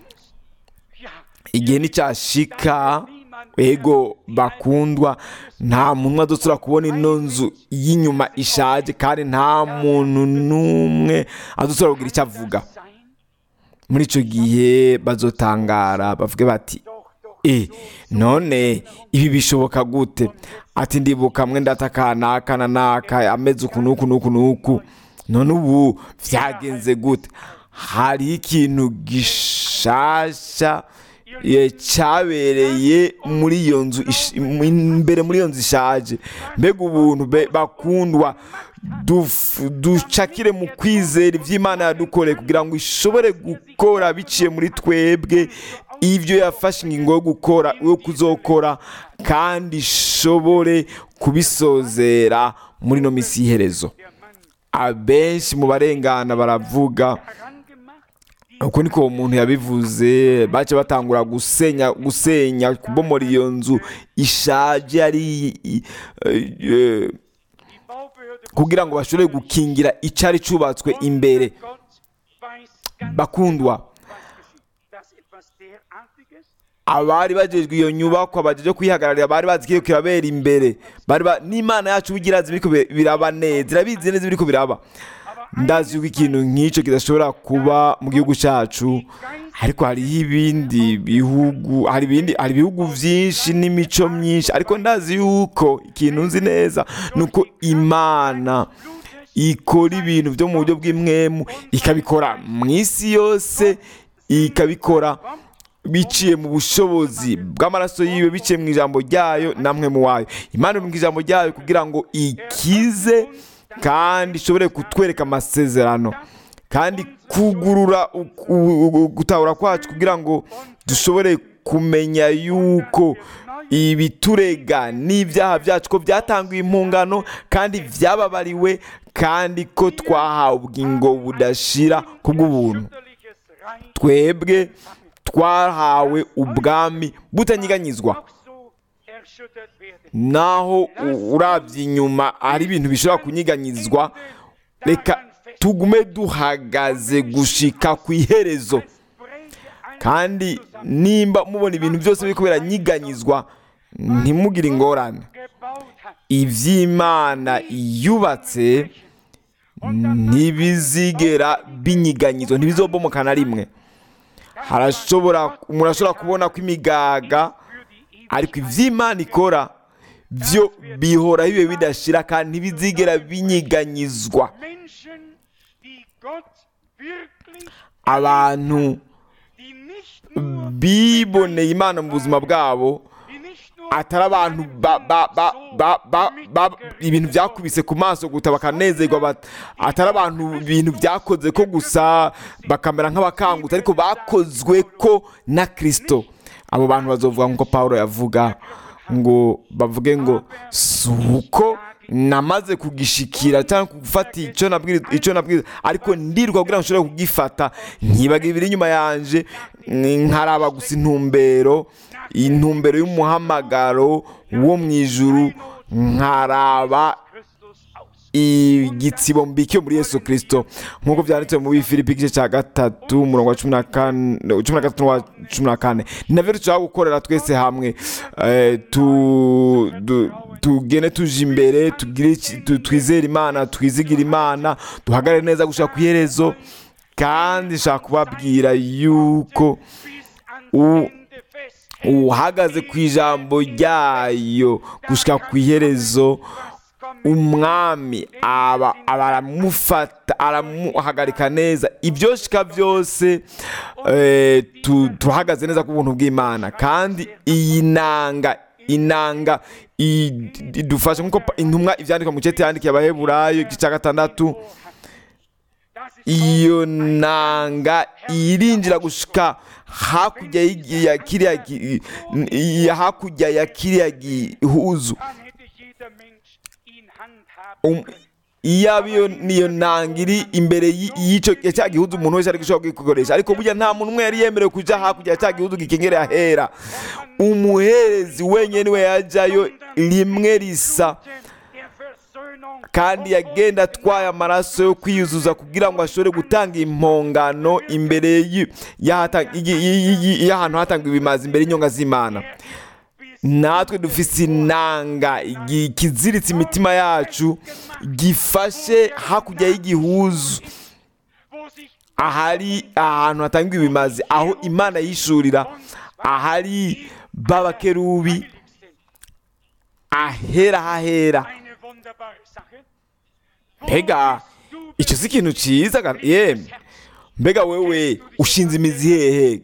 igihe nicyashika, ego bakundwa, nta muntu adusura kubona ino nzu y'inyuma ishaje, kandi nta muntu n'umwe adusura kugira icyo avuga. Muri icyo gihe bazotangara bavuge bati, none ibi bishoboka gute? Ati ndibuka mwe ndatakanaka naka ameze uku nuku, none ubu vyagenze gute? Hari ikintu gishasha cyabereye muri iyo nzu, imbere muri iyo nzu ishaje. Mbega ubuntu bakundwa, ducakire mu kwizera iby'Imana yadukoreye kugira ngo ishobore gukora biciye muri twebwe ibyo yafashe ingingo yo kuzokora, kandi ishobore kubisozera muri no misi y'iherezo. Abenshi mu barengana baravuga uko niko uwo muntu yabivuze, bace batangura gusenya kubomora iyo nzu ishaje kugira ngo bashobore gukingira icyari cyubatswe imbere. Bakundwa, abari bajejwe iyo nyubako bajeje kwihagararira bari bazi ko kirabera imbere, n'Imana yacu bigira biriko biraba neza, irabizi neza biriko biraba. Ndazi yuko ikintu nk'icyo kidashobora kuba mu gihugu cyacu, ariko hariho ibindi bihugu, hari ibihugu byinshi n'imico myinshi, ariko ndazi yuko ikintu nzi neza ni uko Imana ikora ibintu byo mu buryo bw'imwemu, ikabikora mu isi yose, ikabikora biciye mu bushobozi bw'amaraso yiwe, biciye mu ijambo ryayo namwe mu wayo. Imana iri mu ijambo ryayo kugira ngo ikize kandi ishobore kutwereka amasezerano, kandi kugurura gutahura kwacu kugira ngo dushobore kumenya yuko ibiturega n'ibyaha byacu ko byatangiwe impungano kandi byababariwe, kandi ko twahawe ubugingo budashira kubw'ubuntu. Twebwe twahawe ubwami butanyiganyizwa. Naho urabye inyuma hari ibintu bishobora kunyiganyizwa, reka tugume duhagaze gushika ku iherezo. Kandi nimba mubona ibintu byose biriko biranyiganyizwa, ntimugire ingorane. Ivy'Imana yubatse ntibizigera binyiganyizwa, ntibizobomoka na rimwe. Umuntu ashobora kubona ko imigaga, ariko ivy'Imana ikora byo bihoraho ibihe bidashira kandi ntibizigera binyiganyizwa. Abantu biboneye Imana mu buzima bwabo, atari abantu ibintu byakubise ku maso guta bakanezerwa, atari abantu ibintu byakoze ko gusa bakamera nk'abakangutse, ariko bakozwe ko na Kristo. Abo bantu bazovuga nk'uko Pawulo yavuga, ngo bavuge ngo si uko namaze kugishikira cyangwa gufata icyo nabwiriza, ariko ndirwa kugira ngo nshobore kugifata, nkibaga ibiri inyuma yanje, nkaraba gusa intumbero y'umuhamagaro wo mu ijuru, nkaraba igitsibo mbikiye muri Yesu Kristo, nk'uko byanditse mu Filipi igice cya 3 umurongo wa 13-14. Ni navyo dushaka gukorera twese hamwe, tugene tuje imbere, twizere Imana, twizigira Imana, duhagarare neza gushaka ku iherezo. Kandi nshaka kubabwira yuko uhagaze ku ijambo ryayo gushika ku iherezo, umwami aramufata, aramuhagarika neza. Ibyo shika byose tuhagaze neza ku buntu bw'Imana. Kandi iyi inanga idufasha, nk'uko intumwa ivyandika mu cete yandikiye Abaheburayo igice cya 6, iyo nanga irinjira gushika hakurya ya kiriya gihuzu. Iyo niyo nanga iri imbere y'icyo cya gihuzu umuntu wese ari gushobora kwikoresha, ariko burya nta muntu umwe yari yemerewe kuja hakurya cya gihuzu gikengereye ahera. Umuherezi wenyine niwe yajayo rimwe risa, kandi yagenda atwaye amaraso yo kwiyuzuza kugira ngo ashobore gutanga impongano imbere y'ahantu hatangwa ibimazi, imbere y'inyonga z'Imana. Natwe dufise inanga kiziritse imitima yacu, gifashe hakurya y'igihuzu, ahari ahantu hatangwa ibimazi, aho Imana yishurira, ahari babakerubi, ahera hahera. Mbega icyo si ikintu cyiza yemwe? Mbega wewe ushinze imizi hehe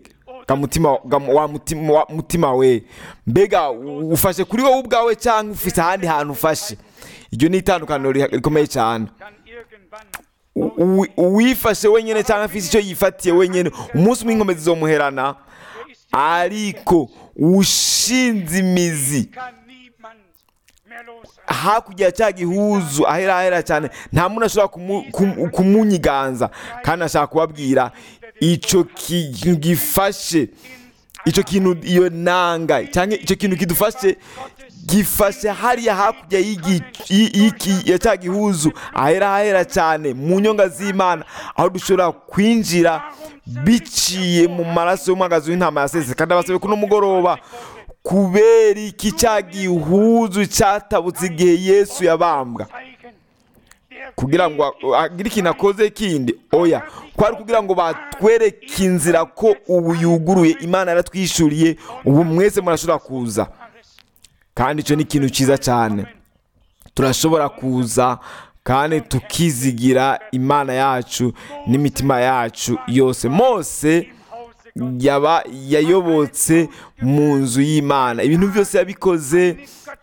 mutima we? Mbega ufashe kuri wowe ubwawe cyangwa ufite ahandi hantu ufashe? iryo ni itandukaniro rikomeye cyane. kann irgendwann Uwifashe wenyine cyangwa afite icyo yifatiye wenyine umunsi umwe inkomezi zomuherana, ariko ushinze imizi kann niemand mehr losreißen. hakurya ya cya gihuzu ahera cyane nta muntu ashobora kumunyiganza. kandi ashaka kubabwira icyo kintu gifashe, icyo kintu, iyo nanga cyangwa icyo kintu kidufashe gifashe hariya hakurya ya cya gihuzu ahera cyane mu nyonga z'Imana, aho dushobora kwinjira biciye mu maraso y'umwagazi w'intama yasese. kandi abasabe kuno mugoroba, kubera iki cya gihuzu cyatabutse igihe Yesu yabambwa, kugira ngo agire ikintu akoze kindi? Oya, kwari kugira ngo batwereke inzira ko ubu yuguruye, Imana yaratwishuriye, ubu mwese murashobora kuza. kandi icyo ni ikintu cyiza cyane, turashobora kuza kandi tukizigira Imana yacu n'imitima yacu yose. Mose yayobotse mu nzu y'Imana, ibintu byose yabikoze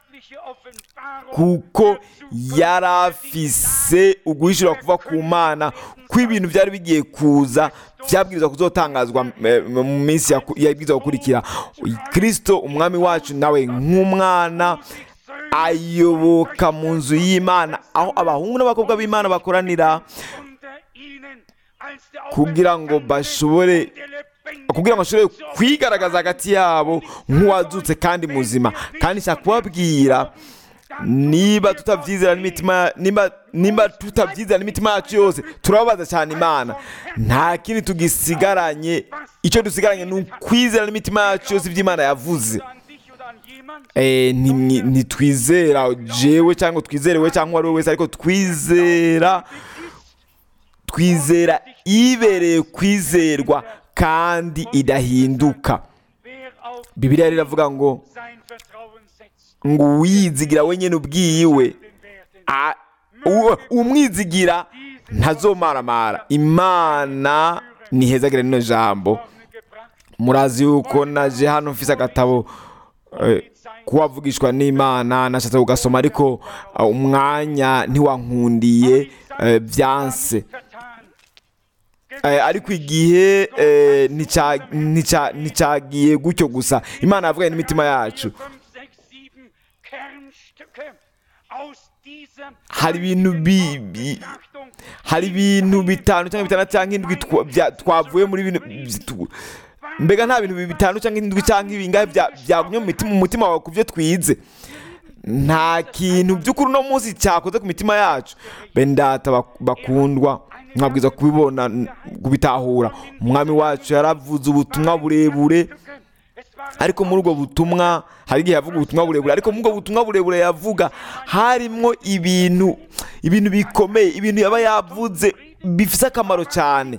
kuko yari afise uguhishura kuva ku Mana ko ibintu byari bigiye kuza byabwirizwa kuzotangazwa mu minsi yabwirizwa gukurikira. Kristo umwami wacu nawe nk'umwana ayoboka mu nzu y'Imana, aho abahungu n'abakobwa b'Imana bakoranira kugira ngo bashobore kwigaragaza hagati yabo nk'uwazutse kandi muzima. kandi nshaka kubabwira, niba tutabyizera n'imitima yacu yose, turababaza cyane Imana. nta kindi tugisigaranye, icyo dusigaranye ni ukwizera n'imitima yacu yose iby'Imana yavuze. ntitwizera jewe cyangwa twizere we cyangwa uwo ari we wese, ariko twizera ibereye kwizerwa kandi idahinduka. Bibiliya iravuga ngo uwizigira wenyine ubwiwe, umwizigira ntazomaramara. Imana ntihezagire rino jambo. murazi yuko naje hano mfise agatabo kuwavugishwa n'Imana, nashatse kugasoma ariko umwanya ntiwankundiye, byanse. ariko igihe nticyagiye gutyo gusa. Imana yavuga n'imitima yacu. hari ibintu bitanu cyangwa bitandatu cyangwa indwi twavuye muri bino. mbega nta bintu bitanu cyangwa indwi cyangwa ibingahe byagumye mu mutima wawe ku byo twize? nta kintu by'ukuri uno munsi cyakoze ku mitima yacu. bendata bakundwa, mwabwiza kubibona, kubitahura. umwami wacu yaravuze ubutumwa burebure, ariko muri ubwo butumwa hari igihe yavuga ubutumwa burebure, ariko muri ubwo butumwa burebure yavuga harimo ibintu bikomeye, ibintu yaba yavuze bifite akamaro cyane.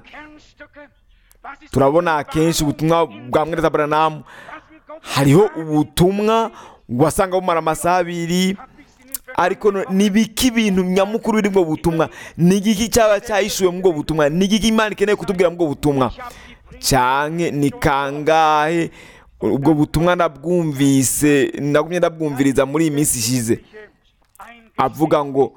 turabona akenshi ubutumwa bwa Mwene Branham, hariho ubutumwa wasanga bumara amasaha abiri, ariko nibiki ibintu nyamukuru biri mu butumwa? Nigiki cyaba cyahishuwe mu bwo butumwa? Nigiki Imana ikeneye kutubwira mu bwo butumwa? Cyanke ni kangahe ubwo butumwa nabwumvise, nagumye ndabwumviriza muri iyi minsi ishize, avuga ngo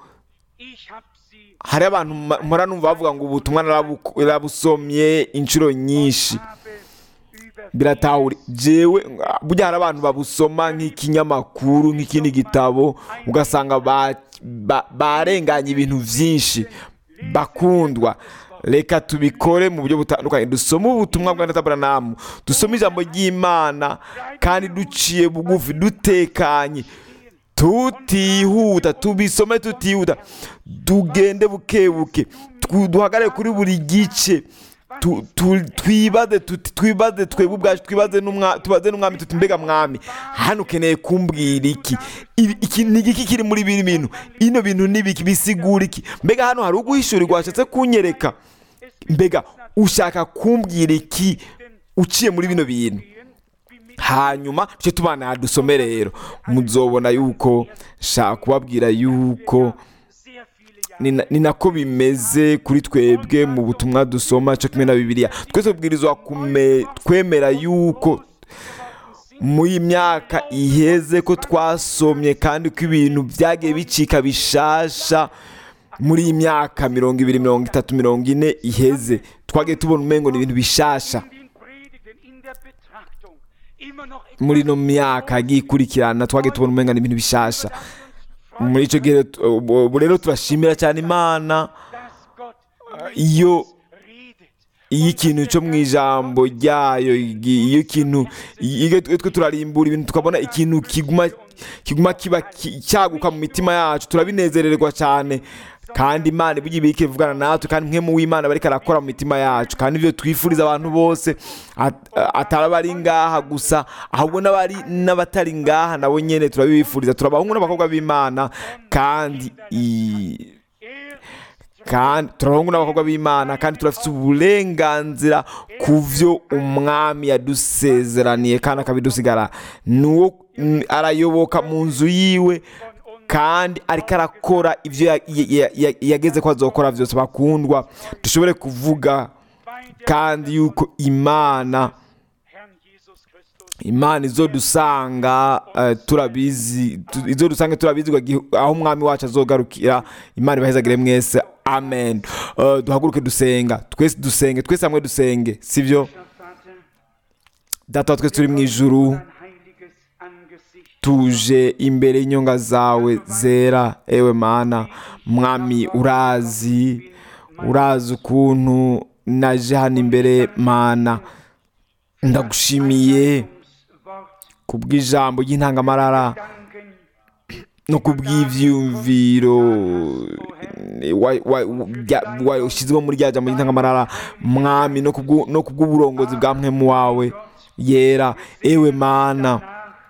hari abantu mpora numva bavuga ngo ubutumwa narabusomye inshuro nyinshi. biratahura jewe, burya hari abantu babusoma nk'ikinyamakuru, nk'ikindi gitabo, ugasanga barenganya ibintu byinshi. bakundwa, reka tubikore mu buryo butandukanye. dusome ubutumwa bwa Mwene Branham, dusome ijambo ry'Imana kandi duciye bugufi, dutekanye, tutihuta. tubisome tutihuta, tugende bukebuke, duhagarare kuri buri gice, twibaze twebwe ubwacu, tubaze n'umwami tuti, mbega mwami, hano ukeneye kumbwira iki? ni iki kiri muri bino bintu? ino bintu n'ibiki bisigura iki? mbega hano hari uguhishurirwa washatse kunyereka? mbega ushaka kumbwira iki uciye muri bino bintu? hanyuma cyo tubana dusome rero, muzobona yuko shaka kubabwira yuko ni nako bimeze kuri twebwe mu butumwa dusoma cyo kimwe na Bibiliya. twese tubwirizwa kwemera yuko muri iyi myaka iheze ko twasomye kandi ko ibintu byagiye bicika bishasha muri iyi myaka 20, 30, 40 iheze twagiye tubona umengo ni ibintu bishasha muri no myaka yagiye ikurikirana twagiye tubona umenga ni ibintu bishasha muri icyo gihe rero turashimira cyane Imana iyo ikintu cyo mu ijambo ryayo iyo twe turarimbura ibintu tukabona ikintu kiguma kiba cyaguka mu mitima yacu turabinezererwa cyane kandi Imana ibuye ibike ivugana natwe kandi mwe mu w'Imana bariko arakora mu mitima yacu kandi ibyo twifuriza abantu bose atarabari ngaha gusa ahubwo n'abatari ngaha nabo nyene turabifuriza turabahungu n'abakobwa b'Imana kandi turabahungu n'abakobwa b'Imana kandi turafite uburenganzira ku byo umwami yadusezeraniye kandi akabidusigara nuwo arayoboka mu nzu yiwe kandi ariko arakora ibyo yageze ko azokora byose bakundwa dushobore kuvuga kandi yuko Imana izodusanga turabizi aho umwami wacu azogarukira. Imana ibahezagire mwese, amen. Duhaguruke dusenga, twese hamwe dusenge, sibyo? Data twese turi mu ijuru, tuje imbere y'inyonga zawe zera, ewe Mana mwami, urazi ukuntu naje hano imbere Mana. Ndagushimiye kubw'ijambo ry'intangamarara no kubw'ivyumviro ushyizemo muri rya jambo ry'intangamarara mwami, no kubw'uburongozi bwa mpwemu wawe yera, ewe Mana.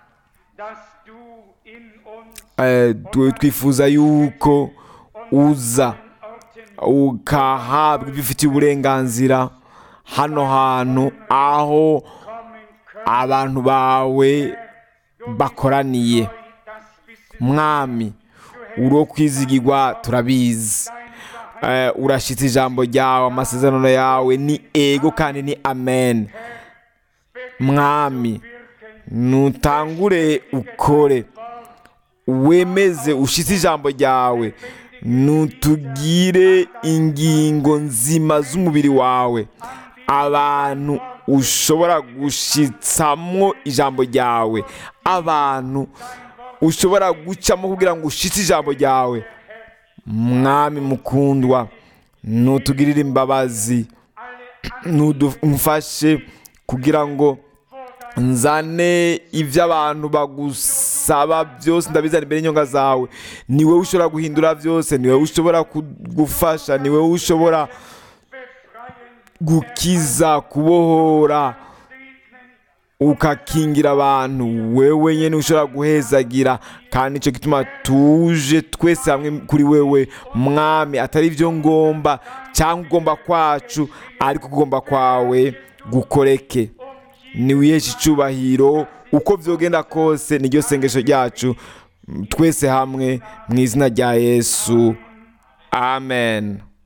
Twifuza yuko uza ukahabwa ibyo ufitiye uburenganzira hano hantu aho abantu bawe bakoraniye. Mwami, uro kwizigirwa turabizi, urashitse ijambo ryawe, amasezerano yawe ni ego kandi ni amen. Mwami, nutangure ukore, wemeze ushitse ijambo ryawe, nutugire ingingo nzima z'umubiri wawe, abantu ushobora gushitsamwo ijambo ryawe, abantu ushobora gucamo kugira ngo ushitse ijambo ryawe. Mwami mukundwa, nutugirire imbabazi, nudufashe kugira ngo nzane ibyo abantu bagusaba byose ndabizana imbere y'inyonga zawe. Ni wowe ushobora guhindura byose, ni wowe ushobora kugufasha, ni wowe ushobora gukiza, kubohora, ukakingira abantu. Wewe nyene ushobora guhezagira, kandi nicyo gituma tuje twese hamwe kuri wewe Mwami, atari ibyo ngomba cyangwa ugomba kwacu, ariko kugomba kwawe gukoreke. Ni wiheshe icyubahiro uko byogenda kose. Niryo sengesho ryacu twese hamwe mu izina rya Yesu, amen.